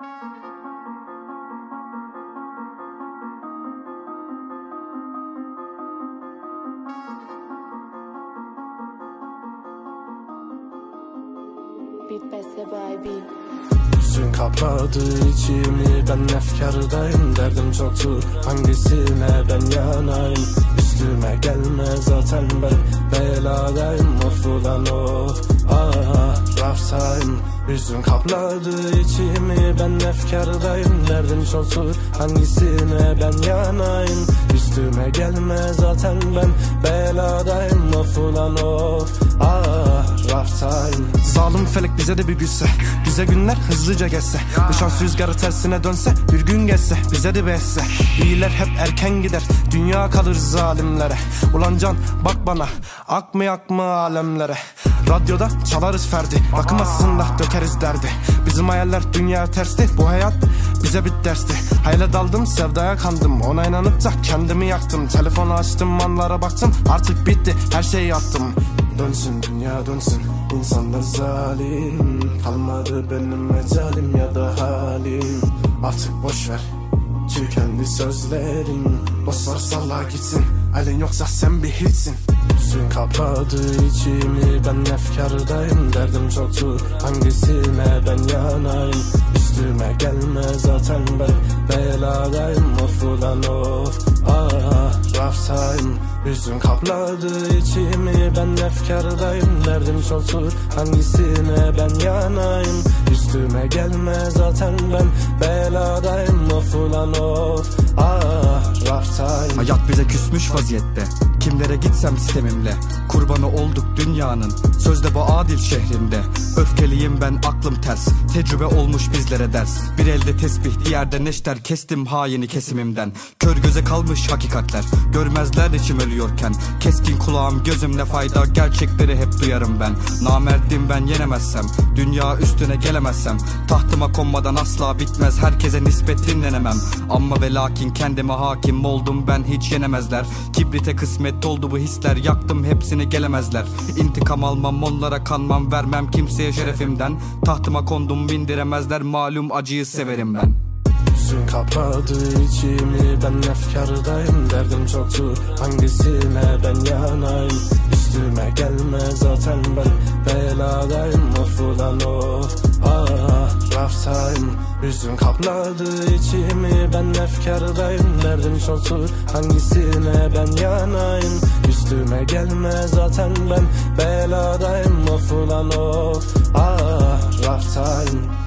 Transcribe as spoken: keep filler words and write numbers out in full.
Beat besle by beat. Hüzün kapladı içimi, ben efkardayım. Derdim çoktu, hangisine ben yanayım? Üstüme gelme zaten ben beladayım. Of ulan of, ah rough time. Hüzün kapladı içimi, ben efkardayım. Derdim çoktu, hangisine ben yanayım? Üstüme gelme zaten ben beladayım. Of ulan of, ah rough time. Zalim felek bize de bir gülse, bize günler hızlıca geçse, bu şans rüzgarı tersine dönse, bir gün geçse bize de behse. İyiler hep erken gider, dünya kalır zalimlere. Ulan can bak bana, ak mı yak mı alemlere. Radyoda çalarız Ferdi, bakımazsın da dökeriz derdi. Bizim hayaller dünya tersti, bu hayat bize bir dersti. Hayale daldım, sevdaya kandım, ona inanıp da kendimi yaktım. Telefonu açtım, anlara baktım, artık bitti, her şeyi yattım. Dönsün dünya dönsün, insanlar zalim. Kalmadı benim mecalim ya da halim. Artık boşver, tükendi sözlerin. Boşver salla gitsin, elin yoksa sen bir hiçsin. Hüzün kapladı içimi, ben efkardayım. Derdim çoktu, hangisine ben yanayım? Üstüme gelme zaten ben beladayım. Of ulan of, ah rough time. Hüzün kapladı içimi, ben efkardayım. Derdim çoktur, hangisine ben yanayım? Üstüme gelme zaten ben beladayım. Of ulan of, ah rough time. Hayat bize küsmüş vaziyette, kimlere gitsem sistemimle. Kurbanı olduk dünyanın, sözde bu adil şehrinde. Öfkeliyim ben, aklım ters, tecrübe olmuş bizlere ders. Bir elde tesbih, diğerde neşter, kestim haini kesimimden. Kör göze kalmış hakikatler, görmezler içim ölüyorken. Keskin kulağım gözümle fayda, gerçekleri hep duyarım ben. Namerdim ben, yenemezsem, dünya üstüne gelemezsem. Tahtıma konmadan asla bitmez, herkese nispet dinlenemem. Amma ve lakin kendime hakim oldum ben, hiç yenemezler. Kibrite kısmet oldu bu hisler, yaktım hepsini gelemezler. İntikam almam, onlara kanmam, vermem kimseye şerefimden. Tahtıma kondum, bindiremezler, malum acıyı severim ben. Hüzün kapladı içimi, ben efkardayım. Derdim çoktu, hangisine ben yanayım? Üstüme gelme zaten ben beladayım. Of ulan of, ah rough time. Hüzün kapladı içimi, ben efkardayım. Derdim çoktu, hangisine ben yanayım? Üstüme gelme zaten ben beladayım. Of ulan of, ah rough time.